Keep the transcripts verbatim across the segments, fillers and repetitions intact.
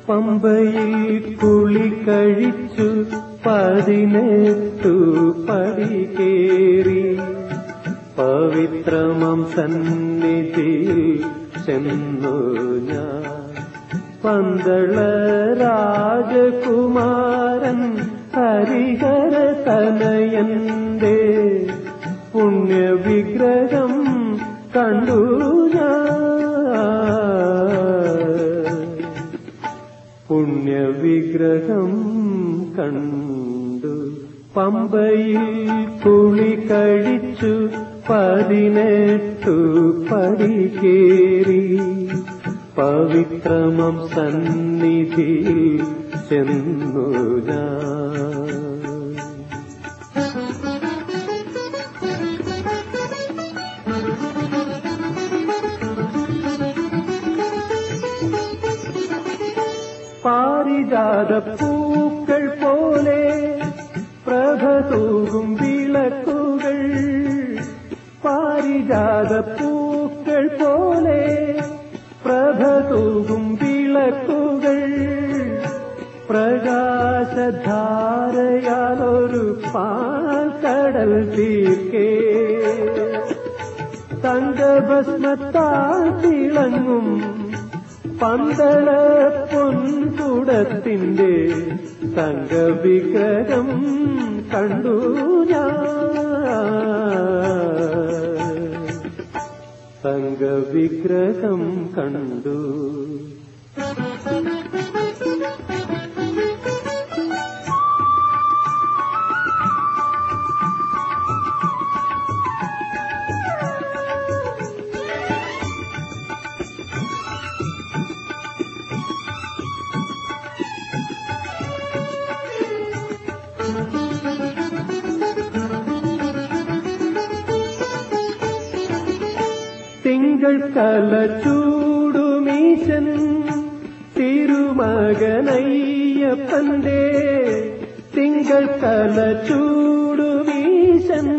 പമ്പയിൽ കുളി കഴിച്ചു പതിനെട്ടു പടി കേറി പവിത്രമം സന്നിധിയിൽ ചെന്നു ഞാൻ. പന്തള രാജകുമാരൻ ഹരിഹര തനയന്റെ പുണ്യവിഗ്രഹം കണ്ടു ഞാൻ. പുണ്യവിഗ്രഹം കണ്ടു. പമ്പയിൽ കുളി കഴിച്ചു പതിനെട്ടു പടി കേറി പവിത്രമം സന്നിധിയിൽ ചെന്നു ഞാൻ. പാരിജാത പൂക്കൾ പോലെ പ്രഭ തൂകും വിളക്കുകൾ. പാരിജാത പൂക്കൾ പോലെ പ്രഭ തൂകും വിളക്കുകൾ. പ്രകാശധാരയാലൊരു പാൽക്കടൽ തീർക്കേ തങ്കഭസ്മത്താൽ തിളങ്ങും പന്തള പൊൻകുടത്തിന്റെ തങ്കവിഗ്രഹം കണ്ടു ഞാൻ. തങ്കവിഗ്രഹം കണ്ടു. തിങ്കൾ കല ചൂടുമീശൻ തിരുമകനയ്യപ്പന്റെ. തിങ്കൾ കല ചൂടുമീശൻ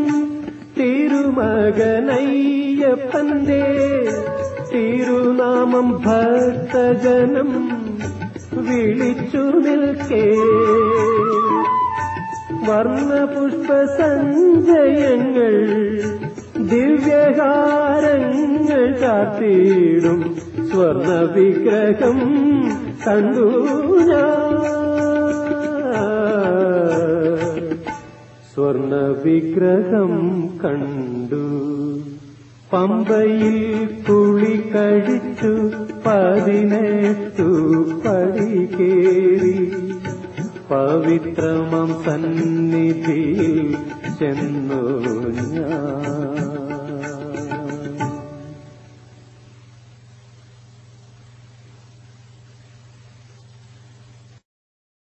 തിരുമകനയ്യപ്പന്റെ. തിരുനാമം ഭക്തജനം വിളിച്ചു നിൽക്കേ വർണ്ണപുഷ്പ സഞ്ചയങ്ങൾ ദിവ്യഹാരങ്ങൾ ചാർത്തിയിടും സ്വർണ വിഗ്രഹം കണ്ടു ഞാൻ. സ്വർണ വിഗ്രഹം കണ്ടു. പമ്പയിൽ കുളി കഴിച്ചു പതിനെട്ടു പടി കേറി പവിത്രമം സന്നിധിയിൽ ചെന്നു ഞാൻ.